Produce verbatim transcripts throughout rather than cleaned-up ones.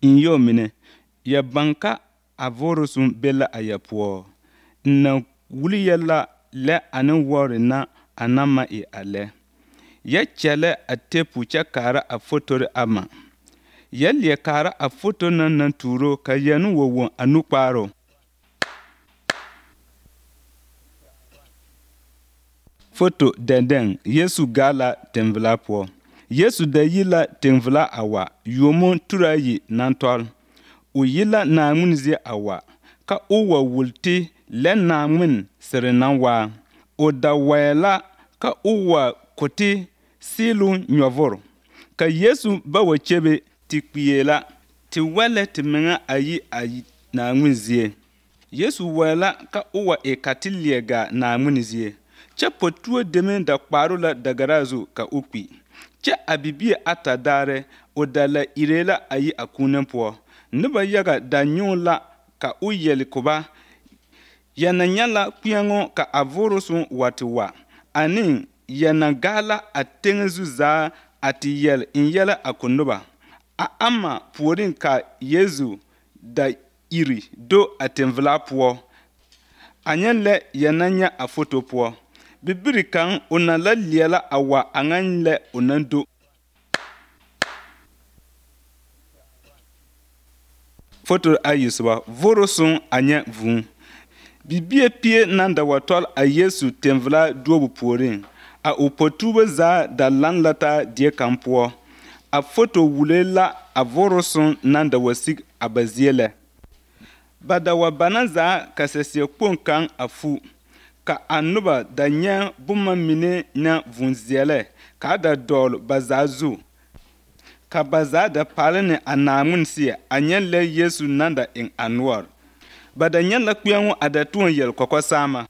in yo mine ya banka a vorosum bella a ya puo na wuli yalla le anin wori na anama i ale ya chele a tepu cha kara a fotori ama ya lie kara a foto na nan turo ka yanu wo anu kparo foto denden Yesu gala temvla po Yesu da yila temvla awa yomo turayi nantol o yila na munzi awa ka uwa wulti le na mun serenawa o da wela ka uwa koti silu nyovor ka Yesu ba wachebe tikpiyela ti wele ti menga ayi ayi na munzi Yesu wela ka uwa e katiliega na munzi che potuo demen da kparu la dagarazu ka ukpi che abibi atadare o dala irela ayi akunen po nuba yaga da nyula ka uyeli kuba yana nyala kuyango ka avorosun watiwa anin yana gala atenzu za ati yel in yela akunuba a ama puorin ka Yesu da iri do atenvla po anyenle yana nya a foto po bibiri kan una la liela awa angan le unando foto ayiswa vorosun anya vun bibie pie nanda watol a Yesu temvla duobu porin a upotuba za da lanlata die kampo a foto wulela a vorosun nanda wasik abaziele badawa banaza kasese kponkan afu ka anuba da nya buma mine na vunziele ka da dol bazazu ka baza da palene anamun siya anyen le Yesu nanda in anwar bada nya la kuyangu adatuon yel kokko sama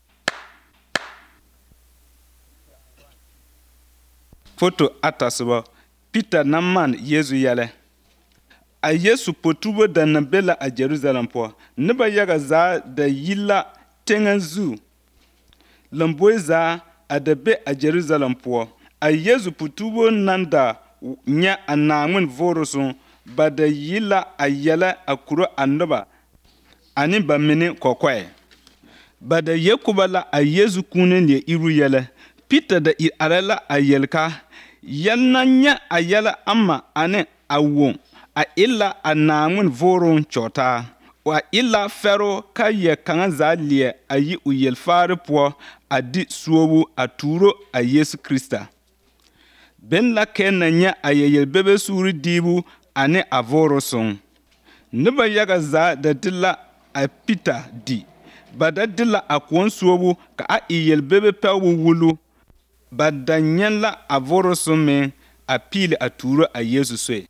foto atasba Peter naman Yesu yele a Yesu potubo da nabela a Jerusalem po niba yaga za da yila tenganzu lamboiza adabe a Jerusalem po a Yesu putubo nanda nya anamun vorosun bada yila a yela akuro andoba ani ba mini kokwe bada yekuba la a Yesu kunen ye iru yele Peter da i arela a yelka yalna nya a yela amma ane awon a illa anamun vorun chota wa illa fero ka ye kan za lie ayi uyel fare po adi suobu aturo a Yesu Krista ben la kenanya ayel bebe suri dibu ane avoroson niba yaga za da dilla a Peter di bada dilla akwon suobu ka a iyel bebe pewu wulu badanyen la avoroson men a pili aturo a Yesu swe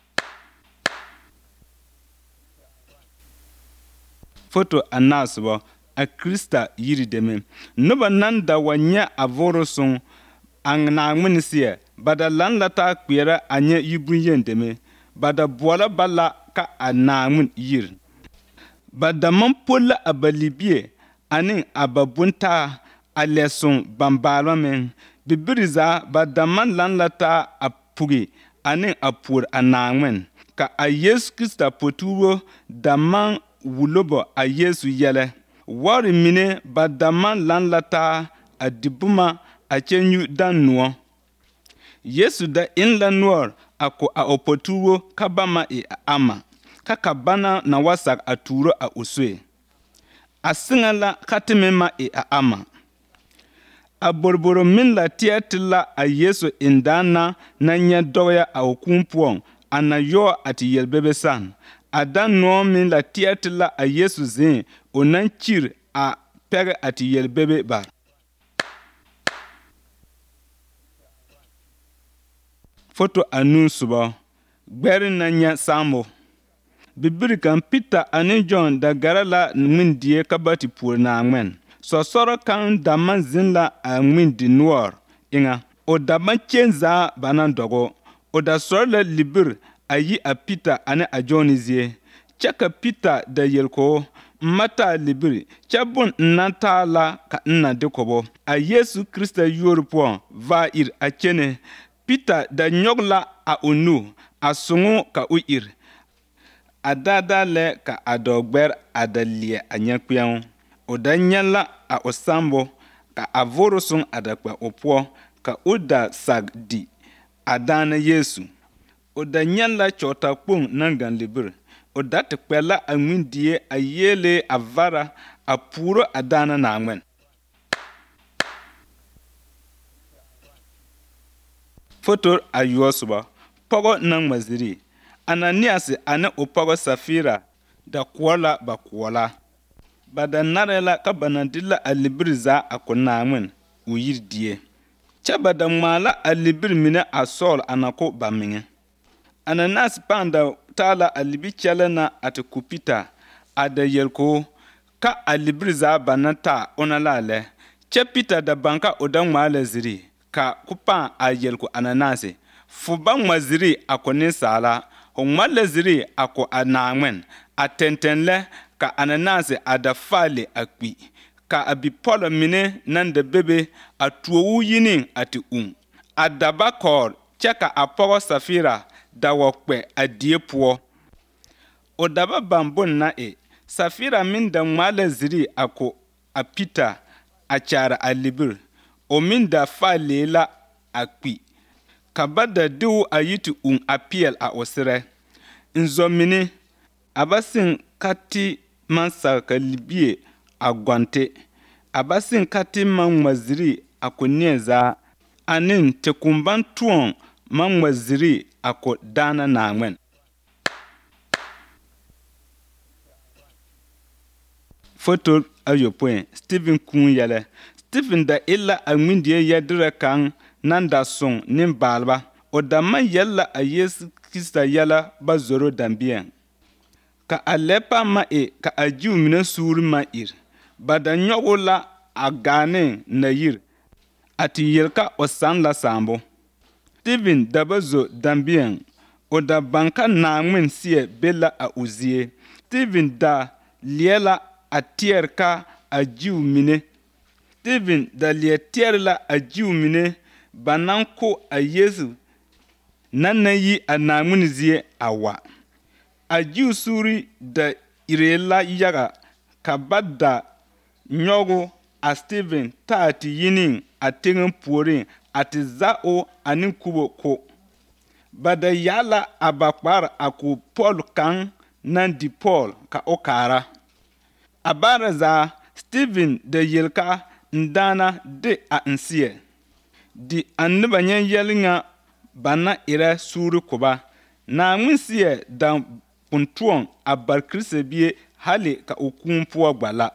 foto anasbo a Krista yiri deme nuba nanda wanya avoroson angna ngminisiye bada lan lata kpera anya yibun yendeme bada bola bala ka anangmin yir bada man pola abalibie anin ababunta aleson bambalo men bibiriza bada man lan lata apugi anin apur anangmin ka a Yesu Krista potuwo daman wulobo a Yesu yele wari mine bada man lan lata adibuma a chenyu dan nuo Yesu da in la nuor ako a opotuwo kabama e ama kaka bana na wasak aturo a uswe asingala katimema e ama a borboro min la tiatila a Yesu indana na nya doya a okumpuon ana yo ati yelbebe san adan no min la tiatila a Yesu zin onan chir a pere ati yelbebe bar foto anun suba gberi na nya sambo bibiri kan Peter ani John da garala min die kabati pur na ngmen so soro kan daman zinla a ngmin di nuor inga o daman chenza banan dogo o da sorla libir ayi a Peter ani a John zie chaka Peter da yelko mata libiri chabun nanta la ka nna dekobo a Yesu Krista yorpo va ir a chene Peter da nyogla a onu a sungu ka uir a dada le ka a dogber a da lie a nyakpiang o da nyala a o sambo ka a vorosung a da kpa o po ka o da sag di a dana Yesu o da nyala chota kpong nangan libir o da te kpela a ngwindie a yele a vara a puro a dana na ngwen fotor a yosuba pogo nang maziri Ananias ane o pogo Safira da kuola ba kuola ba da narela ka banadilla a libir za a kunangwen o yirdie cha ba da mala a libir mine a Saul anako ba minge Ananias panda tala a libi chalana at kupita a da yelko ka a libir za banata onalale cha Peter da banka o da mala ziri ka kupa a yelko Ananias fuba maziri a kone sala o mala ziri a ko anangwen a tentenle ka Ananias a da fale a kwi ka abi polo mine nan da bebe a tuwu yinin ati un a daba kor cheka a pogo Safira da wokpe a die puo o daba bambon na e Safira min da mala ziri a ko a Peter a chara a libir o min da fale la a kwi ka bada diwu a yiti un a piel a osire nzo mini abasin kati mansa ka libie a gwante abasin kati man maziri a kunyeza anin te kumban tuon man maziri a ko dana na ngwen foto ayopoin Stephen kun yele Stephen da illa a ngwindie yadire kan nan da song nin balba o da man yalla a Yesu Krista yala ba zoro dambien ka alepa ma e ka ajiu mine suri ma ir ba da nyogola a gane na yir ati yelka o san la sambo Stephen da ba zo dambien o da banka na ngwen sie bela a uzie Stephen da liela a tierka ajiu mine Stephen da lie tierla ajiu mine banan ko a Yesu nan na yi a namun zie awa a jiu suri da irela yaga ka badda nyogo a Stephen ta ati yinin a tengen puorin ati zao anin kubo ko bada yala abakbar aku Paul kan nan di Paul ka okara abara za Stephen da yelka ndana de a nsiye di anniba nyen yelinga bana ira suru kuba na ngwinsiye dan puntuon abar Krista bie hali ka okun puo gbala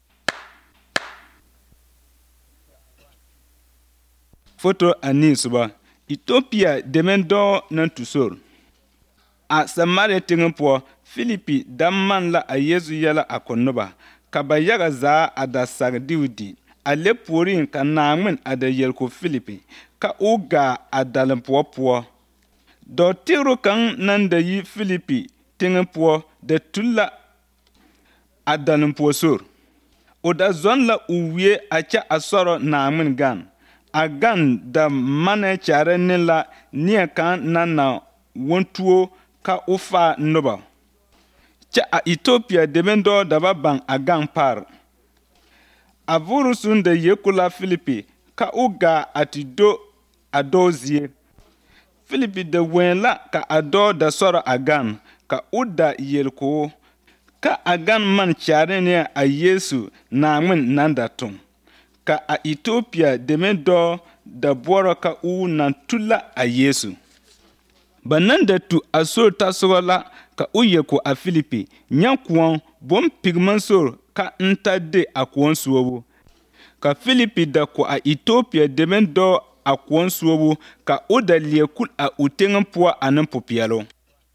foto ani suba Ethiopia demendo nan tusor a Samaria tengen puo Philippi damman la a Yesu yala akonoba ka bayaga za ada sagdiudi ale puorin ka naangmen ada yelko Philippi ka uga adalan puo puo do tiro kan nan da yi Philippi tengen puo de tulla adalan puo sur o da zon la uwie acha asoro naangmen gan agan da mane chare nila nie kan nana wontuo ka ufa noba cha a Ethiopia demendo daba bang agan par avuru sun da yekula Philippi ka uga atido adozie Philippi da wenla ka ado da soro agan ka uda yelko ka agan man chare ne a Yesu na ngmen nanda tum ka a Ethiopia demendo da boro ka u nan tula a Yesu banan da tu aso tasola ka uye ko a Philippi nyankuon bom pigmansor ka ntade akwon suwo ka Philippi da ko a Ethiopia demendo akwon suwo ka oda liekul a utengan po anan popialo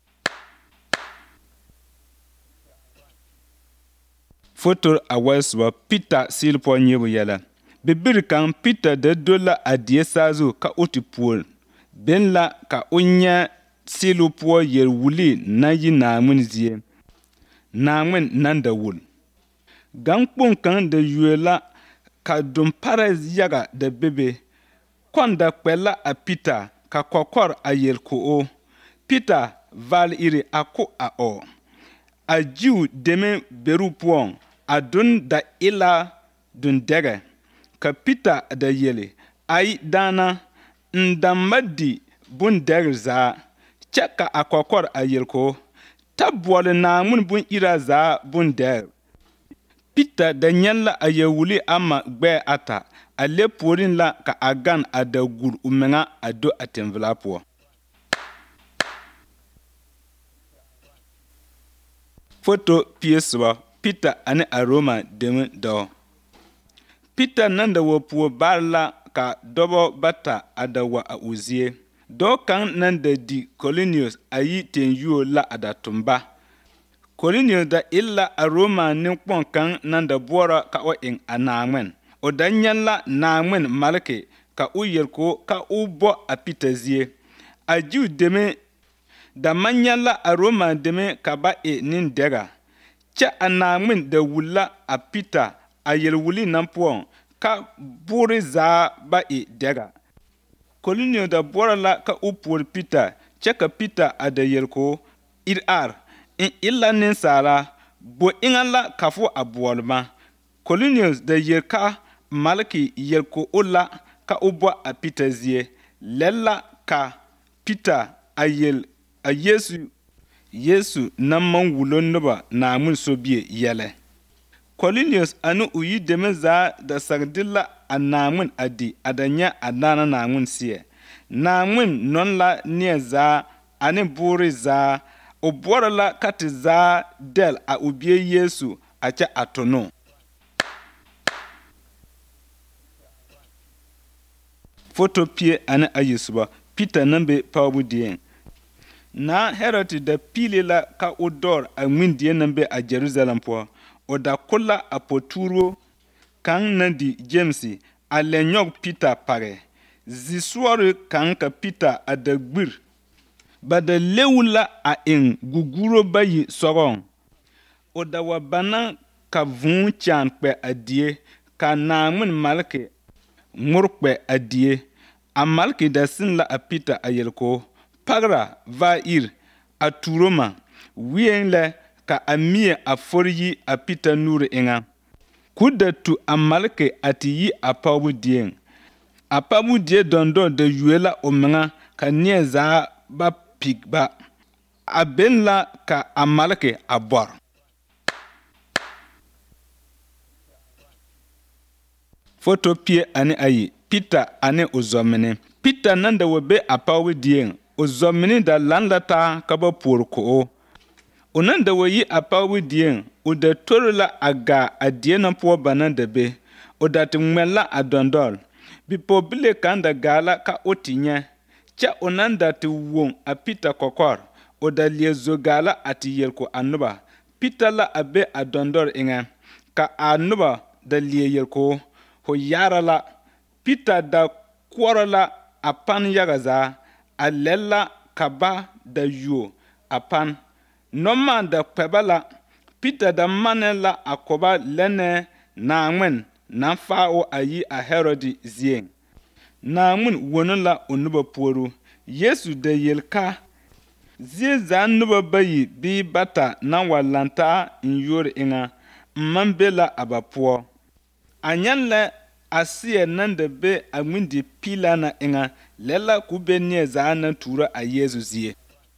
foto a waswa Peter silpo nyebu yala bibir kan Peter da dola a die sazo ka otipol ben la ka onya silu po yer wuli na yi na mun zie na mun nan da wul gankpon kan da yuela ka dum paras yaga da bebe konda kwela a Peter ka kokor a yer ko o Peter val iri ako a o a jiw deme beru puon a dun da ila dun dege. Ka Peter da yele ay dana ndamadi bun dege za cheka a kokor a yelko tabwole na mun bun ira za bun dege. Peter da nyalla a yewuli ama gbe ata a le porin la ka agan a da gur umenga a do a temvla po. Foto pieswa Peter ane a Roma deme do. Peter nan da wa puo barla ka dobo bata a da wa a uzie. Do kan nan da di Colinius a yi ten yuo la a da tumba. Colinius da illa a Roma nin kpon kan nan da bora ka o in a namen. O da nyalla namen malke ka u yerko ka u bo a Peter zie. A jiu deme da manyalla a Roma deme ka ba e nin dega. Cha a namen da wula a Peter a yel wuli nan puon ka buri za ba e dega. Colinius da bora la ka u pur Peter cha ka Peter a da yerko ir ar. In illa nin sara bo ingala kafu abuolma. Colinius da yerka malki yerko ula ka ubo a Peter zie. Lella ka Peter a yel a Yesu Yesu namman wulon nuba na mun sobie yele. Colinius anu uyi deme za da sagdilla a namun adi adanya adana namun siye. Namun non la nie za ane buri za o bora la kati za del a ubie Yesu a cha atono. Foto pie ane a Yesuba Peter nambe pawu dien. Na Herod da pili la ka udor a mwindie nambe a Jerusalem po. O da kula a poturo kan nandi Jamesi a lenyog Peter pare. Zisuare kan ka Peter a da gbir. Ba da lewula a in guguro bayi soron. O da wa bana ka vun chan kwe adie ka namun malke murkwe adie. A malke da sin la a Peter a yelko. Pagra va ir a turoma. Wien le ka amie a foryi a Peter nure inga. Kuda tu a malke ati yi a pawu dien. A pawu die dondo de yuela o menga ka nie za ba pig ba. A ben la ka a malke a bor. Foto pie ane ayi. Peter ane uzomene. Peter nanda webe a pawu dien. Uzomene da landata kaba purko. Unanda wayi a pawu dien. Uda torula aga a diena po bananda be. Uda tingmela a dondol. Bipo bile kanda gala ka otinye. Cha unanda ti wong a Peter kokor. Uda liezo gala ati yelko anuba. Peter la abe a dondor inga. Ka anuba da lie yelko. Ho yara la. Peter da kwara la a pan yagaza. A lela kaba da yuo a pan. Noma da pebala. Peter da manela a koba lene na ngwen na fao ayi a Herodi zien. Na ngwen wonula onuba poru. Yesu da yelka. Zie za nuba bayi bi bata na walanta nyor inga. Mmambela abapuo. Anyan le asiye nanda be a mwindi pila na inga. Lela kube nye za na tura a Yesu zie.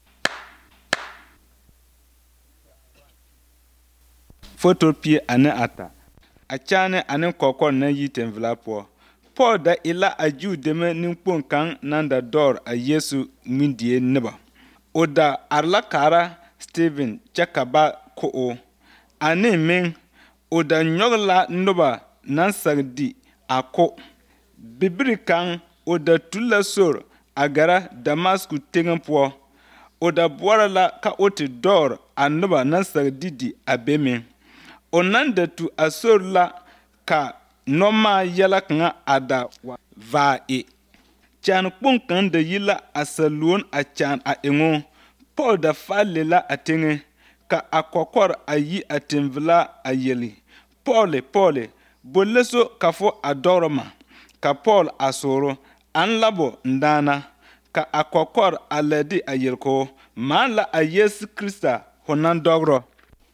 Foto pie ane ata. Achane ane kokor na yiten vlapo. Paul da ila a jiu deme nimpon kan nanda dor a Yesu mwindie niba. Oda arla kara Stephen chakaba ko o. Ane ming oda nyogla niba nansagdi ako. Bibiri kan oda tula sor agara Damasku tengen po. Oda bwara la ka oti dor a niba nansagdi di abeme. Onanda tu asor la ka noma yala kanga ada wa va e. Chan kpong kan da yila asaluon a chan a engo. Paul da fale la atenge. Ka akokor a yi atemvla a yeli. Paul Paul boleso kafo adoroma. Ka Paul asoro an labo ndana. Ka akokor a ledi a yelko. Ma la a Yesu Krista honan dogro.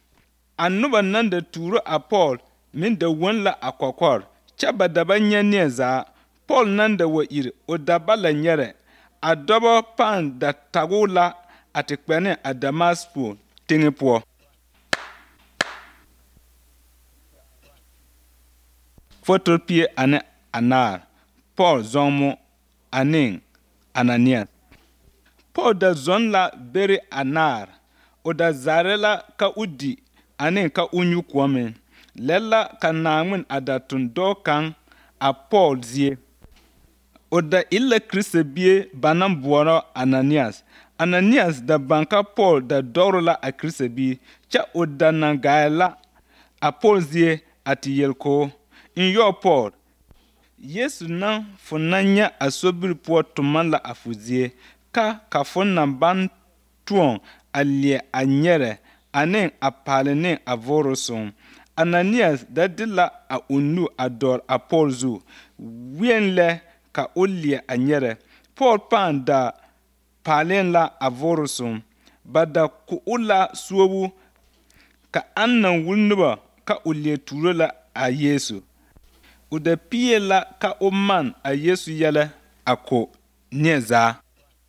A noba nan da tuuro a Paul min da won la a kokor, kyɛ ba da ba nyɛ neɛ zaa. Paul nan da wa iri o da ba la nyɛrɛ. A dɔbɔ pãã da tagoo la a te kpɛ ne a Damaskus teŋe poɔ. Foto pie ane anaar, Paul zɔŋmo ane Ananias. Paul da zɔn la bere anaar, o da zaare la ka o di ane ka o nyu koɔ meŋ. Lɛ la ka Naaŋmen a da tun dɔɔ kaŋ a Paul zie. O da illa Kirista bie ba naŋ boɔrɔ Ananias. Ananias da baŋ ka Paul da dɔgro la a Kirista bie, kyɛ o da naŋ gaɛ la a Paul zie a te yel ko n yɔ Paul. Yesu naŋ fo naŋ nyɛ a sobiri poɔ toma la a fo zie, ka ka fo naŋ baŋ toɔŋ a leɛ a nyɛrɛ ane a paale ne a vooro soŋ. Ananias da de la a o nu a dɔɔle a Paul zu, wieŋ lɛ ka o leɛ a nyɛrɛ. Paul pãã da paaleŋ la a vooro soŋ. Ba da ko o la suobu ka aŋ naŋ wuli noba ka o leɛ tuuro la a Yesu. O da pie la ka o man a Yesu yɛlɛ a ko neɛ zaa.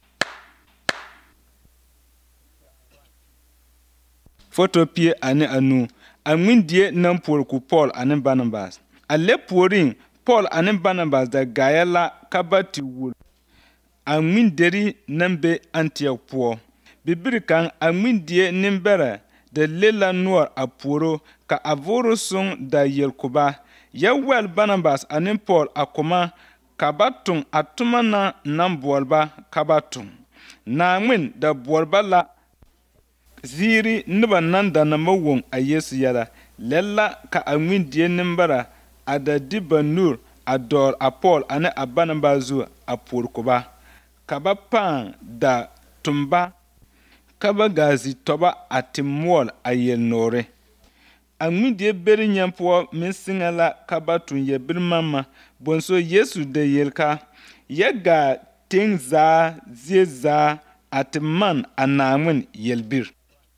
Foto pie ane anu, a ŋmendie naŋ puori ko Paul ane Barnabas. A lɛ puoriŋ, Paul ane Barnabas da gaɛ la ka ba te wuli a ŋmenderi naŋ be Antioch poɔ. Bibiri kaŋ a ŋmendie nembɛrɛ da le la noɔre a puoro ka a vooro soŋ da yel ko ba, yɛ wɛl Barnabas ane Paul a koma ka ba toŋ a toma na naŋ boɔle ba ka ba toŋ. Naaŋmen da boɔle ba la ziiri noba naŋ da na ma woŋ a Yesu yɛlɛ. Lɛ la ka a ŋmendie nembɛrɛ a da de ba nur a dɔɔle a Paul ane a Barnabas zu a puori ko ba, ka ba pãã da toŋ ba ka ba gaa zi tɔba a te moɔle a yel noore. A ŋmendie bere nyɛ poɔ meŋ seŋɛ la ka ba toŋ yɛbiri mamma, bonso Yesu da yel ka yɛ gaa teŋ zaa zie zaa a te man a Naaŋmen yelbir.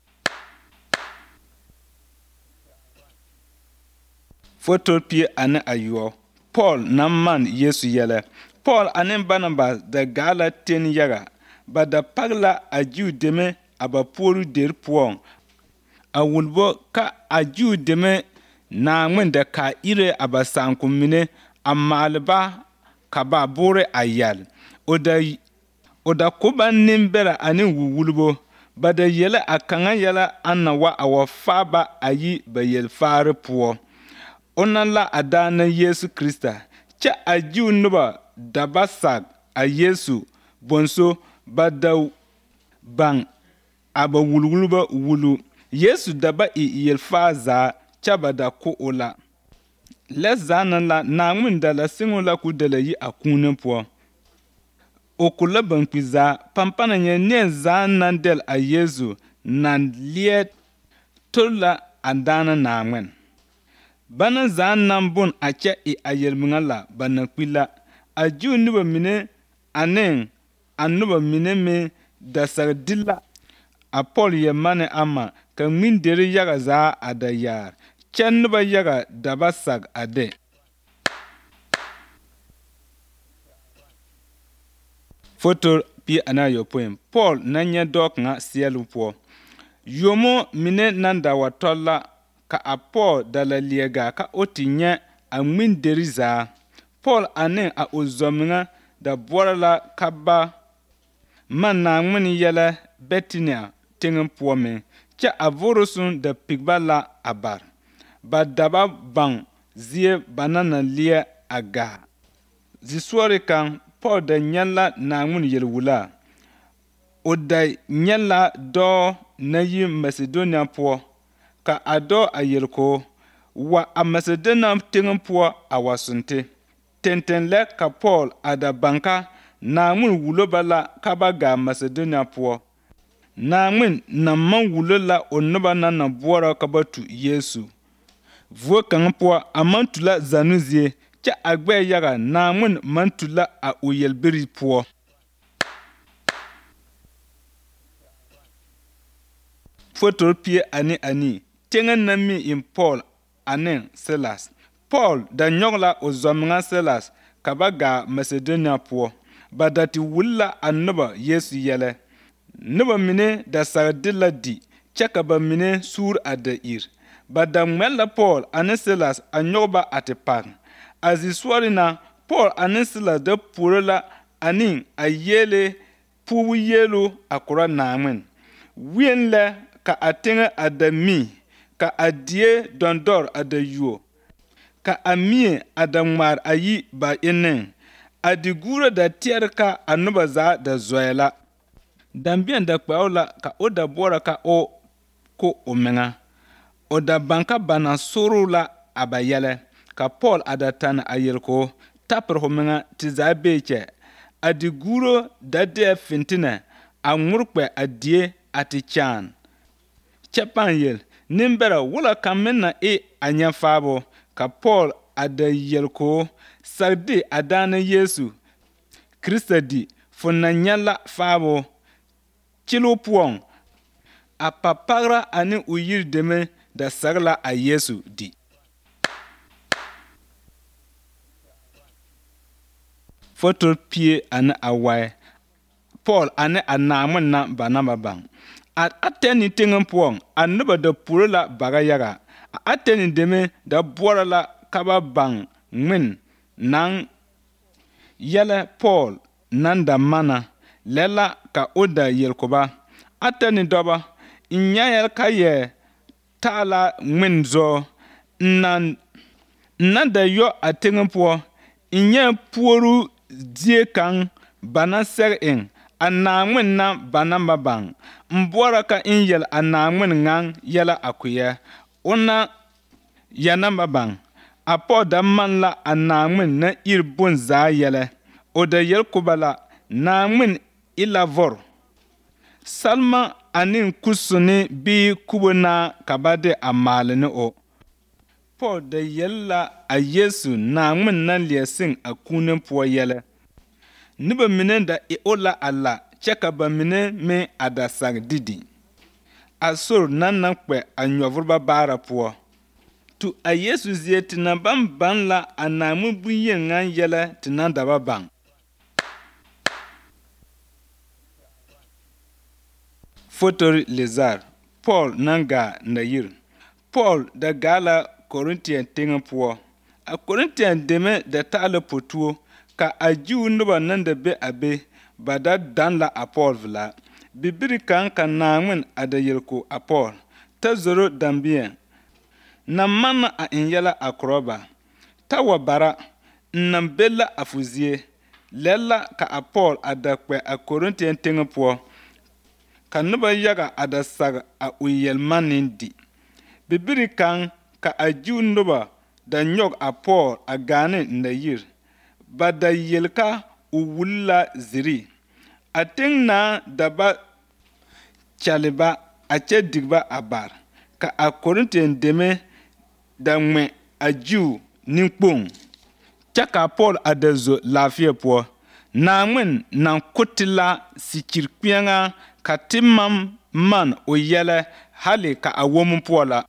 Foto pie ane ayɔɔ, Paul naŋ man Yesu yɛlɛ. Paul ane Barnabas da gaa la ten yaga. Ba da pag la a Jiu deme a ba puoru deri poɔŋ a wulbo ka a Jiu deme Naaŋmen da kaa ire a ba saakom mine a maale ba ka ba boore a yɛl. O da o da ko ba nembɛrɛ ane wuwulbo. Ba da yele a kaŋa yɛlɛ aŋ na wa a wa faa ba a yi ba yelfaare poɔ. Ona la a daana Yesu Kirista, kyɛ a Jiu noba da ba sag a Yesu bonso ba da baŋ a ba wulwulba wulu. Yesu da ba i yelfaa zaa kyɛ ba da ko o la. Lɛ zaa na la Naaŋmen da la seŋo la ko da la yi a kūūne poɔ. O ko la baŋ kpi zaa, pampana nyɛ neɛ zaa naŋ dɛl a Yesu naŋ leɛ tori la a daana Naaŋmen. Bana zaa naŋ bon a kyɛ e a yelmeŋa la ba na kpi la. A Jiu noba mine ane a noba mine meŋ da sag di la a Paul yelmane ama ka ŋmenderi yaga zaa a da yaar, kyɛ noba yaga da ba sag a de. Foto pie ane ayɔpoin, Paul naŋ nyɛ dɔɔ kaŋa seɛlo poɔ. Yomo mine naŋ da wa tɔl la ka a Paul da la leɛ gaa ka o te nyɛ a ŋmenderi zaa. Paul ane a o zɔmeŋa da boɔrɔ la ka ba man Naaŋmen yɛlɛ Bɛtinia teŋe poɔ meŋ, kyɛ a vooro soŋ da pig ba la a bar. Ba da ba baŋ zie ba naŋ na leɛ a gaa. Zisɔre kaŋ Paul da nyɛ la Naaŋmen yelwulaa. O da nyɛ la dɔɔ naŋ yi Macedonia poɔ, ka a dɔɔ a yel ko wa a Macedonia teŋe poɔ a wa sonte. Tenten lɛ ka Paul a da baŋ ka Naaŋmen wulo ba la ka ba gaa Macedonia poɔ. Naaŋmen na maŋ wulo la o noba naŋ na boɔrɔ ka ba tu Yesu. Vuo kaŋa poɔ a maŋ tu la zanu zie, kyɛ a gbɛɛ yaga Naaŋmen maŋ tu la a o yelbiri poɔ. Foto pie ane ani, teŋa na mi in Paul ane Silas. Paul da nyɔgla o zɔmeŋa Silas ka ba gaa Macedonia poɔ. Ba da te wuli la a noba Yesu yɛlɛ. Noba mine da sag de la di, kyɛ ka ba mine suur a da iri. Ba da ŋmɛ la Paul ane Silas a nyɔg ba a te pare. A zisɔre na, Paul ane Silas da puoro la ane a yeele puubu yeelo a korɔ Naaŋmen. Wien lɛ ka a teŋɛ a da mi, ka a die dɔndɔr a da yuo, ka a mie a da ŋmaar a yi ba enneŋ. A di guuro da teɛre ka a noba zaa da zɔɛ la. Dambien da kpɛo la ka o da boɔrɔ ka o ko o meŋa. O da baŋ ka ba na sooroo la a ba yɛlɛ, ka Paul a da tana a yel ko tapere fo meŋa te zaa bee kyɛ. A di guuro da deɛ fintinɛ a ŋmorkpɛ a die a te kyaan. Kyɛ pãã yel, nimbɛrɛ wala kaŋ meŋ na e a nyɛ faabo, ka Paul a da yel ko sagde a daana Yesu Kirista di fo na nyɛ la faabo. Kyiloo poɔŋ, a papagra ane o yiri deme da sag la a Yesu di. Fotor pie ane a wae. Paul ane a Naaŋmen na ba na ba baŋ. A Ateni teŋen poɔŋ, a noba da puoro la baga yaga. A Ateni deme da boɔrɔ la ka ba baŋ ŋmen naŋ yɛlɛ Paul naŋ da mana. Lɛ la ka o da yel ko ba: Ateni dɔbɔ, n nyɛ yɛl ka yɛ taa la ŋmen zɔɔ. N nan n na da yɔ a teŋen poɔ, n nyɛ puoru zie kaŋ ba na sɛg eŋ a Naaŋmen na ba na ba baŋ. N boɔrɔ ka n yel a Naaŋmen ŋaŋ yɛlɛ a kpeɛ. O na ya na ba baŋ. A Paul da man la a Naaŋmen na iri bon zaa yɛlɛ. O da yel ko ba la: Naaŋmen e la vor. Salma ane kusuni bii kubo na ka ba de a maale ne o. Paul da yel la a Yesu Naaŋmen na leɛ seŋ a kuune poɔ yɛlɛ. Noba mine da e o la a la, kyɛ ka ba mine meŋ a da sag didi. A sor na naŋ kpɛ a nyɔvorba baara poɔ. Tu a Yesu zie te na baŋ baŋ la a Naaŋmen bonyeni ŋa yɛlɛ te na da ba baŋ. Fotori Lezar, Paul naŋ gaa na yiri. Paul da gaa la Korintien teŋe poɔ. A Korintien deme da taa la potuo, ka a Jiu noba naŋ da be a be, ba da dan la a Paul velaa. Bibiri kaŋ ka Naaŋmen a da yel ko a Paul, ta zoro dambien, na manna a eŋ yɛlɛ a korɔ ba. Ta wa bara, n nan be la a fo zie. Lɛ la ka a Paul a da kpɛ a Korintien teŋe poɔ, ka noba yaga a da sag a o yelmanne di. Bibiri kaŋ ka a Jiu noba da nyɔg a Paul a gaa ne na yiri. Ba da yel ka o wuli la ziri. A teŋ na da ba kyɛle ba a kyɛ dig ba a bar. Ka a Korintien deme da ŋmɛ a Jiu ninkpoŋ. Kyɛ ka Paul a da zo laafeɛ poɔ. Naaŋmen nan kuti la sikiri kpeɛŋa ka te mam man o yɛlɛ hali ka a womu poɔ la.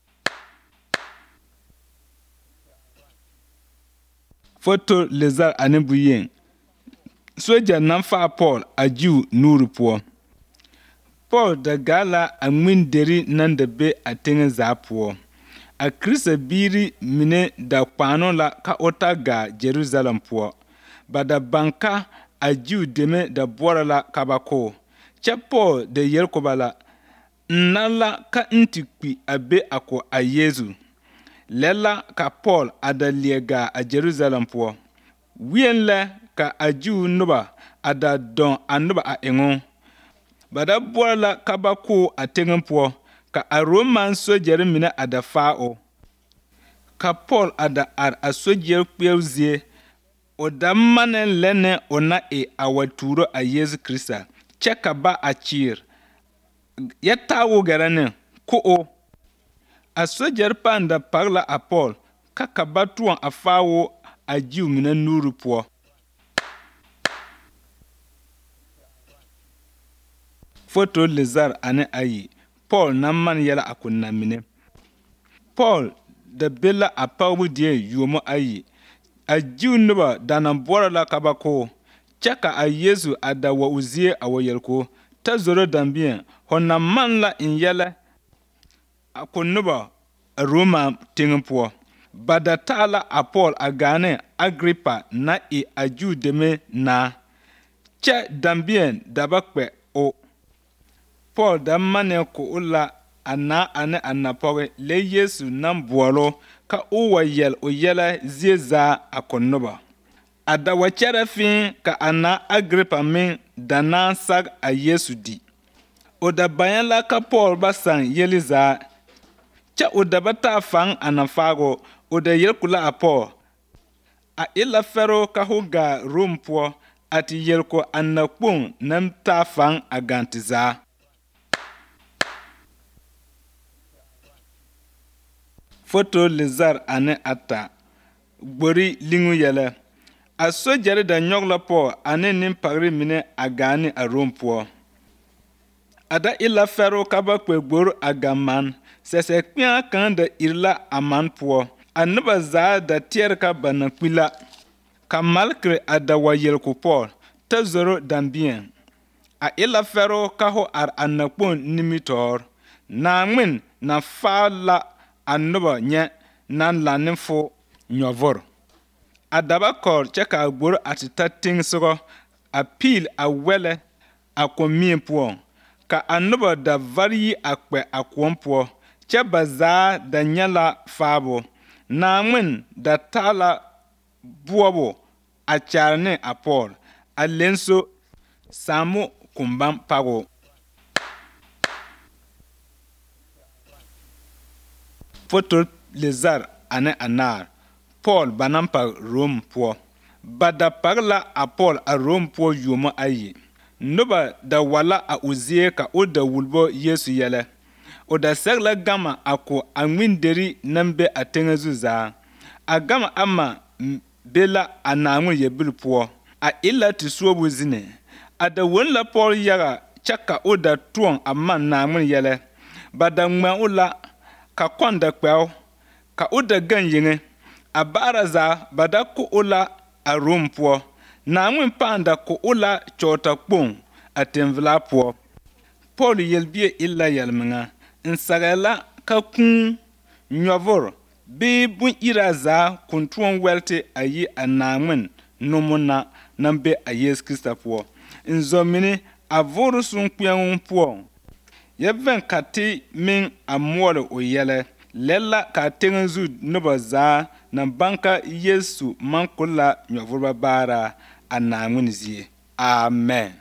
Foto Lezar ane Buyen. Soja nan faa Paul a Jiu nuuri poɔ. Paul da gaa la a ŋmenderi nan da be a teŋe zaa poɔ. A Kirista biiri mine da kpaano la ka o ta gaa Jerusalem poɔ. Ba da baŋ ka a Jiu deme da boɔrɔ la ka ba ko. Kyɛ Paul da yel ko ba la: N na la ka n te kpi a be a ko a Yesu. Lɛ la ka Paul a da leɛ gaa a Jerusalem poɔ. Wien lɛ ka a Jiu noba a da dɔn a noba a eŋo. Ba da boɔrɔ la ka ba ko a teŋe poɔ, ka a Roman sojare mine a da faa o. Ka Paul a da are a sojare kpeɛo zie. O da manɛ lɛnɛ o na e a wa tuuro a Yesu Kirista, kyɛ ka ba a kyeer. Yɛ taa wogɛrɛ ne ko o. A sojare pãã da pag la a Paul ka ka ba toɔ a faa o a Jiu mine nuuri poɔ. Foto Lezar ane ayi. Paul na man yɛlɛ a ko na mine. Paul da be la a pagbu die yuomo ayi. A jiw noba da nan bɔra la ka ba ko. Kyɛ ka a Yesu a da wa o zie a wa yelko. Ta zoro dambien, ho na man la in yɛlɛ a ko noba a Roma teŋe poɔ. Ba da taa la a Paul a gaane Agrippa na e a jiw deme naa. Kyɛ dambien da ba kpɛ o. Paul da mane ko o la a na ane a napɔge le Yesu nan boɔlo ka o wa yɛl o yɛlɛ zie zaa a ko noba. A da wa kyɛrɛ fĩĩ ka a na Agrippa meŋ da na sag a Yesu di. O da bayan la ka Paul ba san yeli zaa. Kyɛ o da ba taa faŋ a na faago. O da yel kula a Paul. A e la fɛro ka ho gaa Rom poɔ a ti yel ko a na kpoŋ nan taa faŋ a gaŋ te zaa. Foto Lizar ane Ata. Gbori liŋu yɛlɛ. A sojare da nyɔg la Paul ane nimpagre mine a gaane a Rom poɔ. A da e la fɛro ka ba kpɛ gbor a gaŋ man. Sɛsɛ kpɛŋ kaŋ da iri la a man poɔ. A noba zaa da teɛre ka ba na kpi la. Ka malkere a da wa yel ko Paul. Ta zoro dambien. A e la fɛro ka ho are a na kpoŋ nimitɔɔr. Naaŋmen na faa la a noba nyɛ nan la ne fo nyɔvor. A daba kɔr kyɛ ka a gbor a te ta teŋsogɔ a piil a wɛlɛ a kommie poɔŋ. Ka a noba da var yi a kpɛ a koɔŋ poɔ. Kyɛ ba zaa da nyɛ la faabo. Naaŋmen da taa la boɔbo a kyaare ne a Paul. A lenso saamu kumban pago. Foto Lizar ane Anar. Paul ba nan pag Rom poɔ. Ba da pag la a Paul a Rom poɔ yuomo ayi. Noba da wala a o zie ka o da wulbo Yesu yɛlɛ. O da sɛg la gama a ko a ŋmenderi nan be a teŋɛ zu zaa. A gama ama be la a Naaŋmen yelbuli poɔ. A e la te suobu zine. A da won la Paul yaga kyɛ ka o da toɔŋ a man Naaŋmen yɛlɛ. Ba da ŋmɛ o la ka kɔn da kpɛo. Ka o da gan yeŋe. A baara zaa ba da ko o la a Rom poɔ. Naaŋmen pãã da ko o la kyɔɔta kpoŋ a tenvelaa poɔ. Paul yelbie e la yɛlmeŋa. N sagɛ la ka kũũ, nyɔvor, bee bon-iraa zaa kõn tõɔ wɛlte a yi a Naaŋmen nomo na naŋ be a Yesu Krista poɔ. N zɔ mine a vooro soŋ-kpeɛŋo poɔŋ. Yɛ vɛn ka te meŋ a moɔle o yɛlɛ. Lɛ la ka a teŋɛ zu noba zaa na baŋ ka Yesu maŋ ko la nyɔvorba baaraa a Naaŋmen zie. Amen.